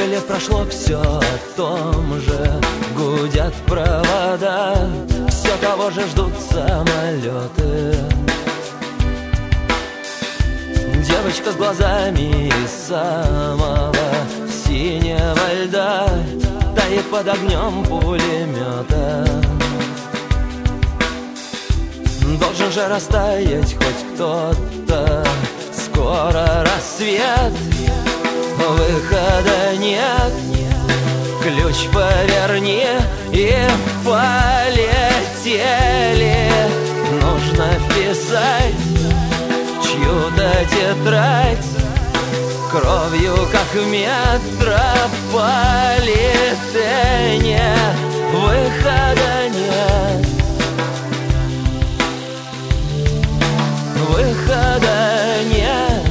Сколько лет прошло, все о том же. Гудят провода, все того же ждут самолеты. Девочка с глазами из самого синего льда тает под огнем пулемета. Должен же растаять хоть кто-то. Скоро рассвет, выхода нет. Ключ поверни и полетели. Нужно вписать в чью-то тетрадь кровью, как в метрополитене. Выхода нет. Выхода нет.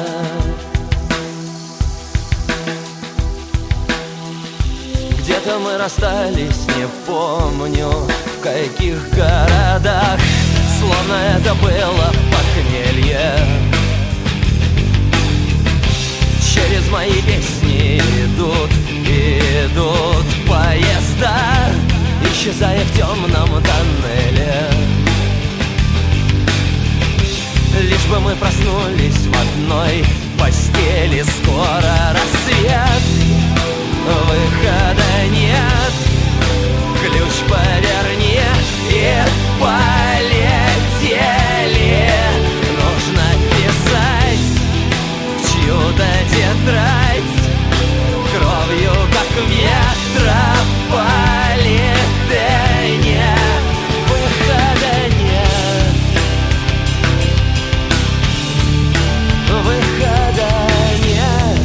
Где-то мы расстались, не помню в каких городах. Словно это было похмелье. Через мои песни идут поезда, исчезая в темном тоннеле. Лишь бы мы проснулись в одной постели. Скоро рассвет, выхода нет. Ключ поверни и полетели. Нужно писать в чью-то тетрадь кровью, как в метрополитене. Выхода нет. Выхода нет.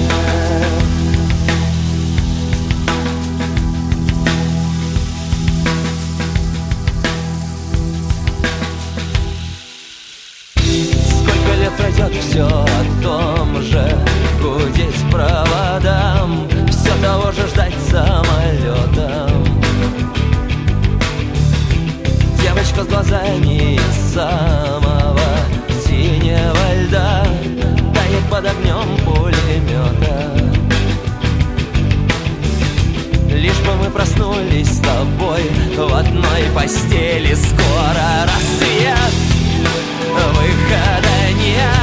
Сколько лет пройдет, все о том же. Гудеть проводам, все того же ждать самолетом. Девочка с глазами из самого синего льда тает под огнем пулемета. Лишь бы мы проснулись с тобой в одной постели. Скоро рассвет, выхода нет.